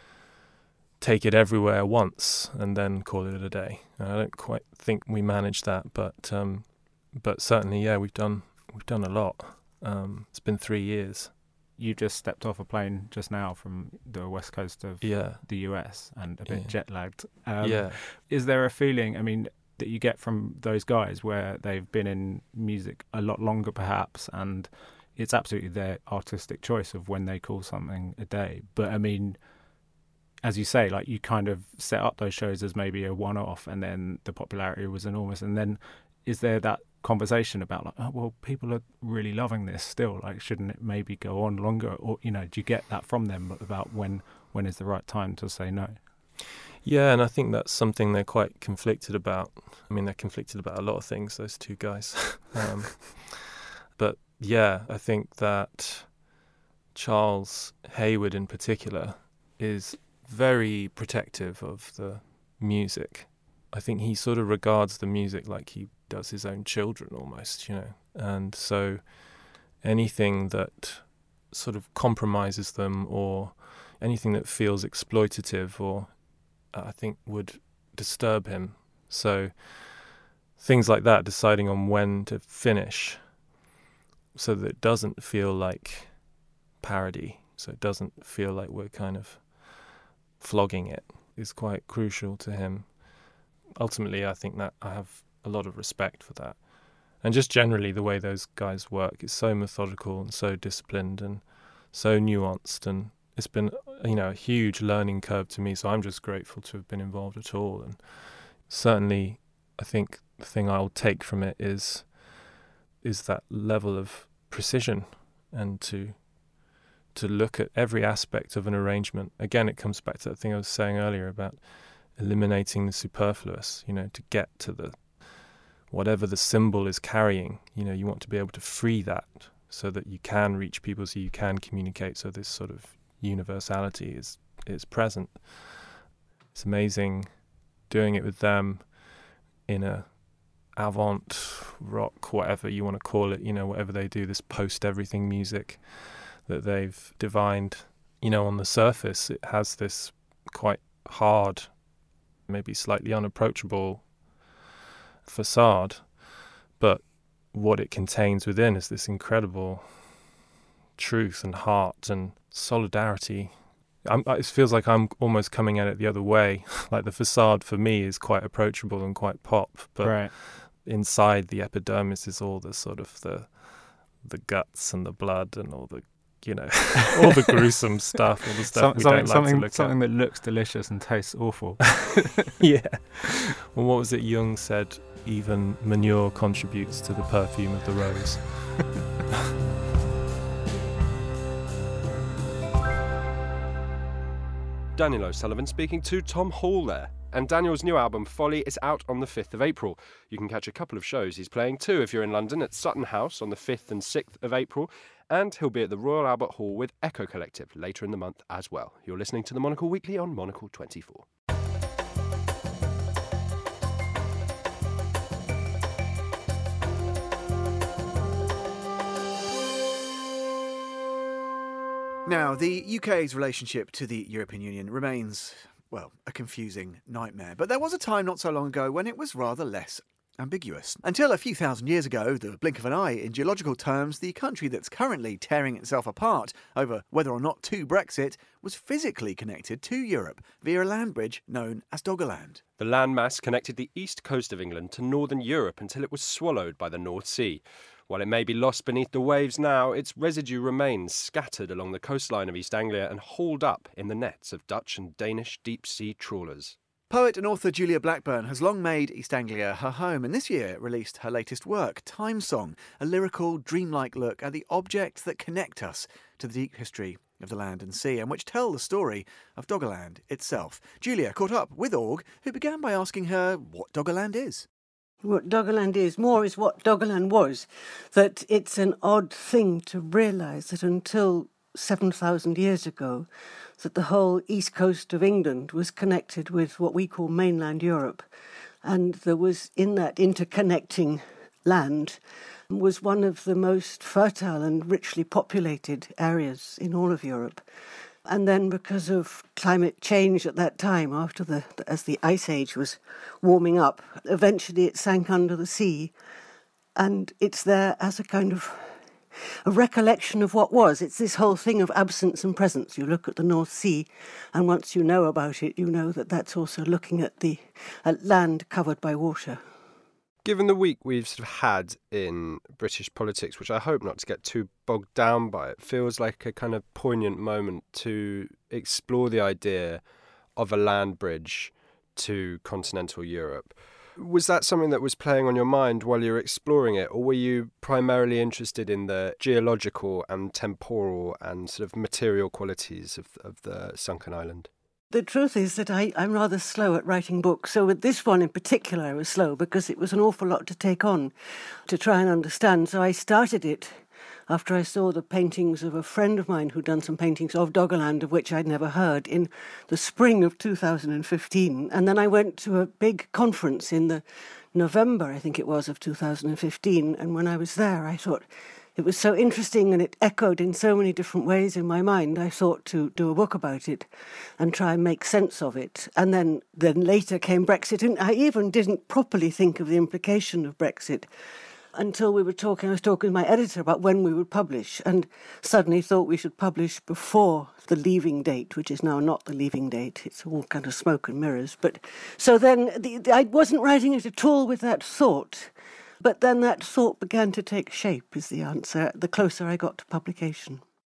take it everywhere once and then call it a day. And I don't quite think we managed that, but certainly, yeah, we've done a lot. It's been 3 years. You just stepped off a plane just now from the west coast of Yeah. the US and a bit Yeah. jet-lagged. Yeah. Is there a feeling, I mean, that you get from those guys where they've been in music a lot longer perhaps, and it's absolutely their artistic choice of when they call something a day? But I mean, as you say, like you kind of set up those shows as maybe a one-off and then the popularity was enormous. And then is there that conversation about like, oh, well, people are really loving this still, like shouldn't it maybe go on longer? Or, you know, do you get that from them about when is the right time to say no? Yeah, and I think that's something they're quite conflicted about. I mean, they're conflicted about a lot of things, those 2 guys. But yeah, I think that Charles Hayward in particular is very protective of the music. I think he sort of regards the music like he does his own children almost, you know. And so anything that sort of compromises them or anything that feels exploitative or I think would disturb him. So things like that, deciding on when to finish so that it doesn't feel like parody, so it doesn't feel like we're kind of flogging it, is quite crucial to him. Ultimately, I think that I have a lot of respect for that. And just generally the way those guys work is so methodical and so disciplined and so nuanced, and it's been, you know, a huge learning curve to me, so I'm just grateful to have been involved at all. And certainly I think the thing I'll take from it is that level of precision and to look at every aspect of an arrangement. Again, it comes back to that thing I was saying earlier about eliminating the superfluous, you know, to get to the whatever the symbol is carrying, you know, you want to be able to free that so that you can reach people, so you can communicate, so this sort of universality is present. It's amazing doing it with them in a avant rock, whatever you want to call it, you know, whatever they do, this post-everything music that they've divined. You know, on the surface, it has this quite hard, maybe slightly unapproachable facade, but what it contains within is this incredible truth and heart and solidarity. It feels like I'm almost coming at it the other way. Like the facade for me is quite approachable and quite pop, but Right. inside the epidermis is all the sort of the guts and the blood and all the, you know, all the gruesome stuff, all the stuff we don't like to look something at. that looks delicious and tastes awful. Yeah. Well, what was it Jung said? Even manure contributes to the perfume of the rose. Daniel O'Sullivan speaking to Tom Hall there. And Daniel's new album, Folly, is out on the 5th of April. You can catch a couple of shows he's playing too if you're in London at Sutton House on the 5th and 6th of April. And he'll be at the Royal Albert Hall with Echo Collective later in the month as well. You're listening to the Monocle Weekly on Monocle 24. Now, the UK's relationship to the European Union remains, well, a confusing nightmare. But there was a time not so long ago when it was rather less ambiguous. Until a few thousand years ago, the blink of an eye, in geological terms, the country that's currently tearing itself apart over whether or not to Brexit was physically connected to Europe via a land bridge known as Doggerland. The landmass connected the east coast of England to northern Europe until it was swallowed by the North Sea. While it may be lost beneath the waves now, its residue remains scattered along the coastline of East Anglia and hauled up in the nets of Dutch and Danish deep-sea trawlers. Poet and author Julia Blackburn has long made East Anglia her home, and this year released her latest work, Time Song, a lyrical, dreamlike look at the objects that connect us to the deep history of the land and sea, and which tell the story of Doggerland itself. Julia caught up with Org, who began by asking her what Doggerland is. What Doggerland is, more is what Doggerland was. That it's an odd thing to realise that until 7,000 years ago, that the whole east coast of England was connected with what we call mainland Europe. And there was, in that interconnecting land, was one of the most fertile and richly populated areas in all of Europe. And then because of climate change at that time, as the Ice Age was warming up, eventually it sank under the sea. And it's there as a kind of a recollection of what was. It's this whole thing of absence and presence. You look at the North Sea, and once you know about it, you know that that's also looking at at land covered by water. Given the week we've sort of had in British politics, which I hope not to get too bogged down by, it feels like a kind of poignant moment to explore the idea of a land bridge to continental Europe. Was that something that was playing on your mind while you were exploring it, or were you primarily interested in the geological and temporal and sort of material qualities of the sunken island? The truth is that I'm rather slow at writing books. So with this one in particular, I was slow because it was an awful lot to take on, to try and understand. So I started it after I saw the paintings of a friend of mine who'd done some paintings of Doggerland, of which I'd never heard, in the spring of 2015. And then I went to a big conference in the November, I think it was, of 2015. And when I was there, I thought it was so interesting and it echoed in so many different ways in my mind. I thought to do a book about it and try and make sense of it. And then later came Brexit. And I even didn't properly think of the implication of Brexit until I was talking with my editor about when we would publish, and suddenly thought we should publish before the leaving date, which is now not the leaving date. It's all kind of smoke and mirrors. But so then I wasn't writing it at all with that thought, but then that thought began to take shape, is the answer, the closer I got to publication.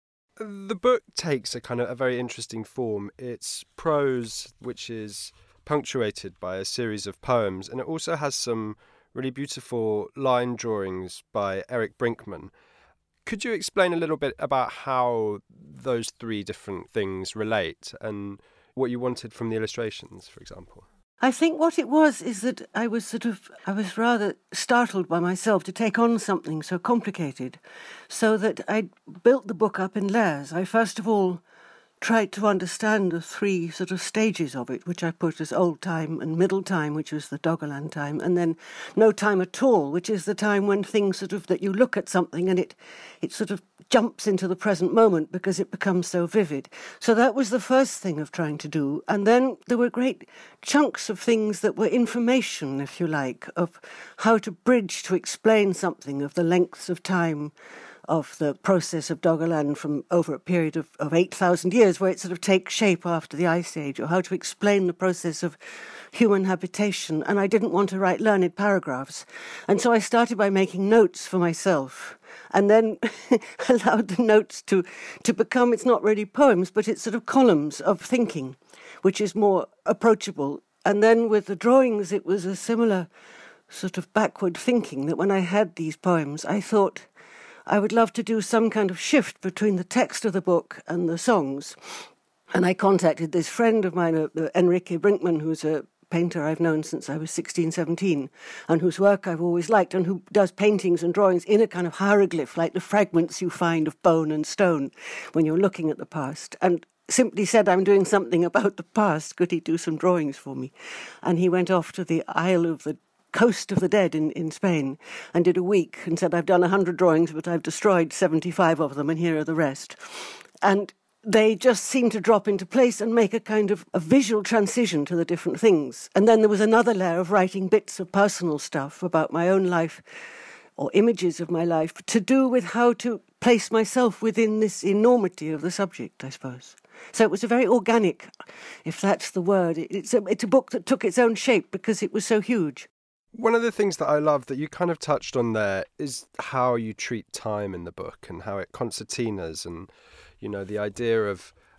The book takes a kind of a very interesting form. It's prose, which is punctuated by a series of poems, and it also has some really beautiful line drawings by Eric Brinkman. Could you explain a little bit about how those three different things relate and what you wanted from the illustrations, for example? I think what it was is that I was rather startled by myself to take on something so complicated, so that I built the book up in layers. I first of all tried to understand the three sort of stages of it, which I put as old time and middle time, which was the Doggerland time, and then no time at all, which is the time when things that you look at something and it sort of jumps into the present moment because it becomes so vivid. So that was the first thing of trying to do. And then there were great chunks of things that were information, if you like, of how to bridge to explain something of the lengths of time of the process of Doggerland from over a period of 8,000 years, where it sort of takes shape after the Ice Age, or how to explain the process of human habitation. And I didn't want to write learned paragraphs. And so I started by making notes for myself, and then allowed the notes to become, it's not really poems, but it's sort of columns of thinking, which is more approachable. And then with the drawings, it was a similar sort of backward thinking, that when I had these poems, I thought I would love to do some kind of shift between the text of the book and the songs. And I contacted this friend of mine, Enrique Brinkman, who's a painter I've known since I was 16, 17, and whose work I've always liked, and who does paintings and drawings in a kind of hieroglyph, like the fragments you find of bone and stone when you're looking at the past. And simply said, I'm doing something about the past. Could he do some drawings for me? And he went off to the Isle of the Coast of the Dead in Spain and did a week and said, I've done 100 drawings, but I've destroyed 75 of them, and here are the rest. And they just seemed to drop into place and make a kind of a visual transition to the different things. And then there was another layer of writing bits of personal stuff about my own life, or images of my life, to do with how to place myself within this enormity of the subject, I suppose. So it was a very organic, if that's the word. It's a book that took its own shape because it was so huge. One of the things that I love that you kind of touched on there is how you treat time in the book and how it concertinas, and, you know, the idea of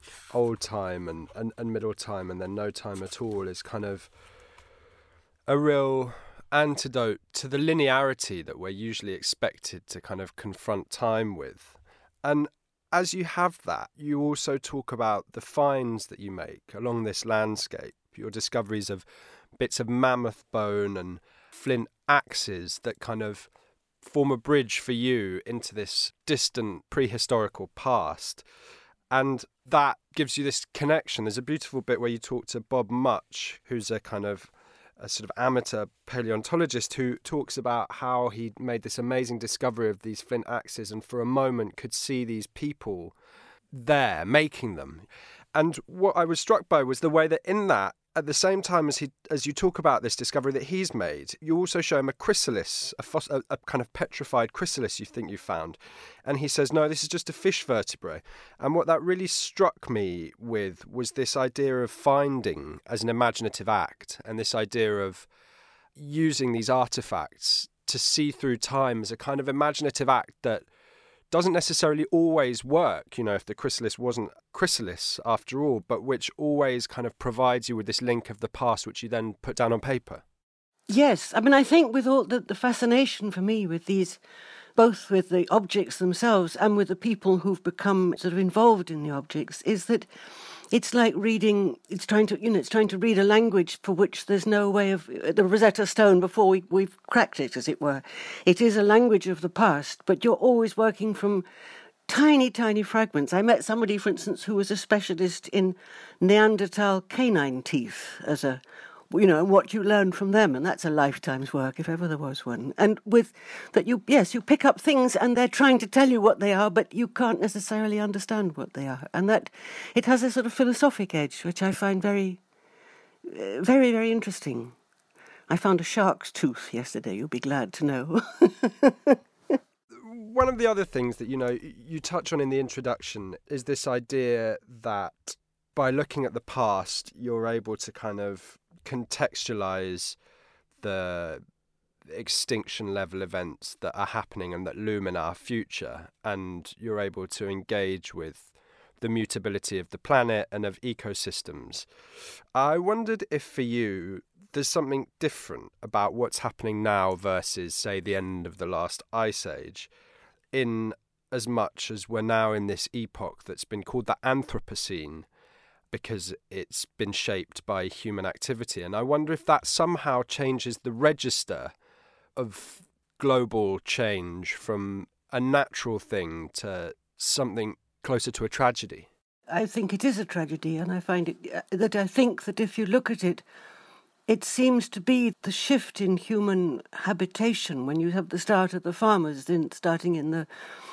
old time and middle time and then no time at all is kind of a real antidote to the linearity that we're usually expected to kind of confront time with. And as you have that, you also talk about the finds that you make along this landscape, your discoveries of bits of mammoth bone and flint axes that kind of form a bridge for you into this distant prehistorical past. And that gives you this connection. There's a beautiful bit where you talk to Bob Much, who's a sort of amateur paleontologist who talks about how he made this amazing discovery of these flint axes and for a moment could see these people there making them. And what I was struck by was the way that in that, at the same time as you talk about this discovery that he's made, you also show him a chrysalis, a kind of petrified chrysalis you think you found. And he says, no, this is just a fish vertebrae. And what that really struck me with was this idea of finding as an imaginative act and this idea of using these artifacts to see through time as a kind of imaginative act that doesn't necessarily always work, if the chrysalis wasn't chrysalis after all, but which always kind of provides you with this link of the past, which you then put down on paper. Yes, I mean, I think with all the fascination for me with these, both with the objects themselves and with the people who've become sort of involved in the objects, is that it's like reading, it's trying to read a language for which there's no way of, the Rosetta Stone before we've cracked it, as it were. It is a language of the past, but you're always working from tiny, tiny fragments. I met somebody, for instance, who was a specialist in Neanderthal canine teeth as a, and what you learn from them, and that's a lifetime's work, if ever there was one. And with that, you pick up things, and they're trying to tell you what they are, but you can't necessarily understand what they are. And that it has a sort of philosophic edge, which I find very, very, very interesting. I found a shark's tooth yesterday. You'll be glad to know. One of the other things that you touch on in the introduction is this idea that by looking at the past, you're able to kind of contextualize the extinction level events that are happening and that loom in our future, and you're able to engage with the mutability of the planet and of ecosystems. I wondered if for you there's something different about what's happening now versus, say, the end of the last ice age, in as much as we're now in this epoch that's been called the Anthropocene, because it's been shaped by human activity. And I wonder if that somehow changes the register of global change from a natural thing to something closer to a tragedy. I think it is a tragedy, and I find it I think that if you look at it, it seems to be the shift in human habitation when you have the start of the farmers starting in the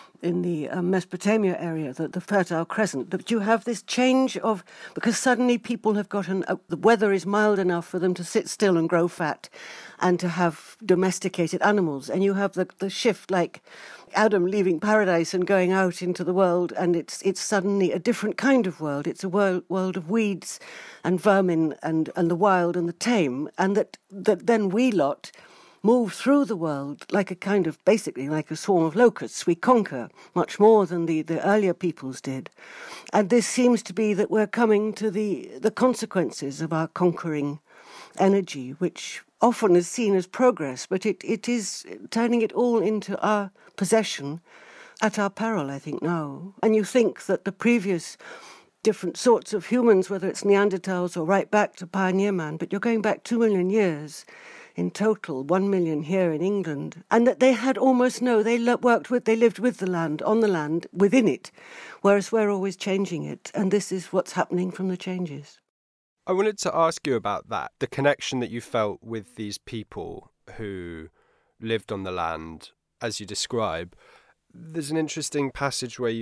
Mesopotamia area, the Fertile Crescent, that you have this change of, because suddenly people have gotten, the weather is mild enough for them to sit still and grow fat and to have domesticated animals. And you have the shift, like Adam leaving paradise and going out into the world, and it's suddenly a different kind of world. It's a world of weeds and vermin and the wild and the tame, and that then we lot move through the world like a kind of, basically like a swarm of locusts. We conquer much more than the earlier peoples did. And this seems to be that we're coming to the consequences of our conquering energy, which often is seen as progress, but it is turning it all into our possession at our peril, I think, now. And you think that the previous different sorts of humans, whether it's Neanderthals or right back to Pioneer Man, but you're going back 2 million years in total, 1 million here in England, and that they had almost they lived with the land, on the land, within it, whereas we're always changing it, and this is what's happening from the changes. I wanted to ask you about that, the connection that you felt with these people who lived on the land, as you describe. There's an interesting passage where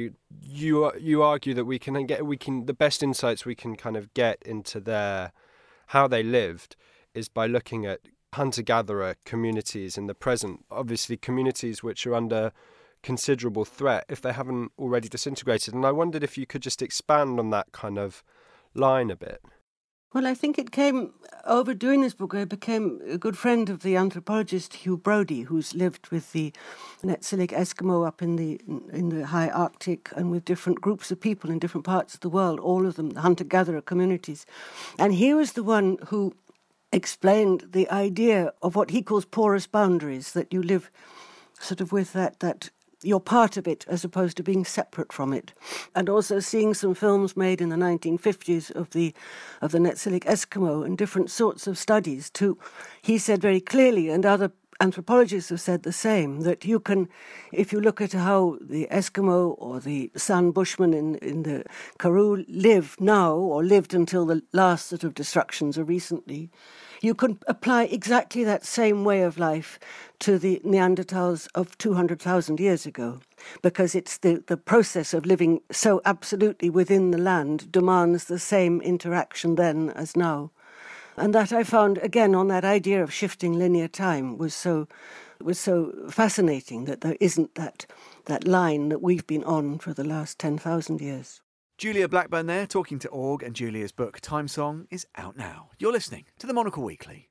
you argue that the best insights we can kind of get into how they lived is by looking at hunter-gatherer communities in the present, obviously communities which are under considerable threat if they haven't already disintegrated. And I wondered if you could just expand on that kind of line a bit. Well, I think it came over doing this book. I became a good friend of the anthropologist Hugh Brodie, who's lived with the Netsilik Eskimo up in the high Arctic and with different groups of people in different parts of the world, all of them hunter-gatherer communities. And he was the one who explained the idea of what he calls porous boundaries, that you live sort of with that you're part of it as opposed to being separate from it. And also seeing some films made in the 1950s of the Netsilik Eskimo and different sorts of studies too. He said very clearly, and other anthropologists have said the same, that you can, if you look at how the Eskimo or the San Bushmen in the Karoo live now, or lived until the last sort of destructions or recently, you can apply exactly that same way of life to the Neanderthals of 200,000 years ago, because it's the process of living so absolutely within the land demands the same interaction then as now. And that I found, again, on that idea of shifting linear time was so fascinating, that there isn't that line that we've been on for the last 10,000 years. Julia Blackburn there, talking to Org, and Julia's book, Time Song, is out now. You're listening to the Monocle Weekly.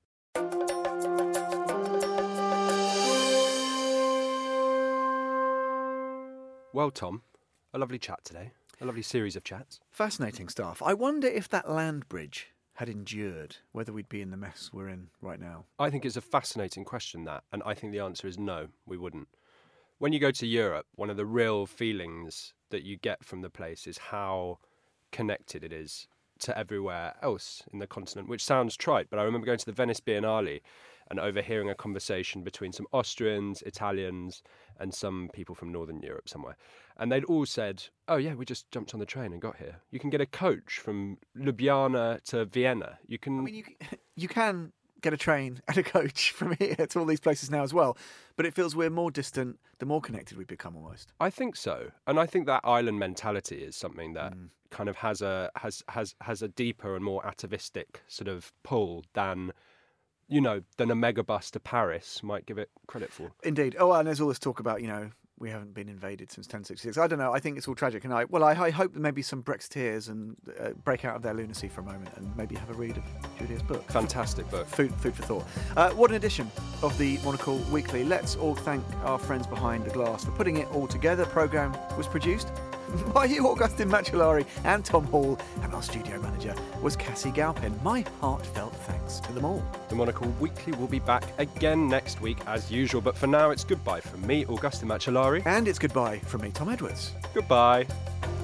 Well, Tom, a lovely chat today. A lovely series of chats. Fascinating stuff. I wonder if that land bridge had endured, whether we'd be in the mess we're in right now. I think it's a fascinating question, that, and I think the answer is no, we wouldn't. When you go to Europe, one of the real feelings that you get from the place is how connected it is to everywhere else in the continent, which sounds trite, but I remember going to the Venice Biennale and overhearing a conversation between some Austrians, Italians, and some people from Northern Europe somewhere. And they'd all said, oh yeah, we just jumped on the train and got here. You can get a coach from Ljubljana to Vienna. You can get a train and a coach from here to all these places now as well, but it feels we're more distant the more connected we become almost. I think so, and I think that island mentality is something that kind of has a deeper and more atavistic sort of pull than a megabus to Paris might give it credit for. Indeed. Oh, and there's all this talk about, we haven't been invaded since 1066. I don't know. I think it's all tragic. And I hope that maybe some Brexiteers and break out of their lunacy for a moment and maybe have a read of Julia's book. Fantastic book. Food for thought. What an edition of the Monocle Weekly. Let's all thank our friends behind the glass for putting it all together. The programme was produced by you, Augustin Macellari and Tom Hall, and our studio manager was Cassie Galpin. My heartfelt thanks to them all. The Monocle Weekly will be back again next week as usual, but for now it's goodbye from me, Augustin Macellari. And it's goodbye from me, Tom Edwards. Goodbye.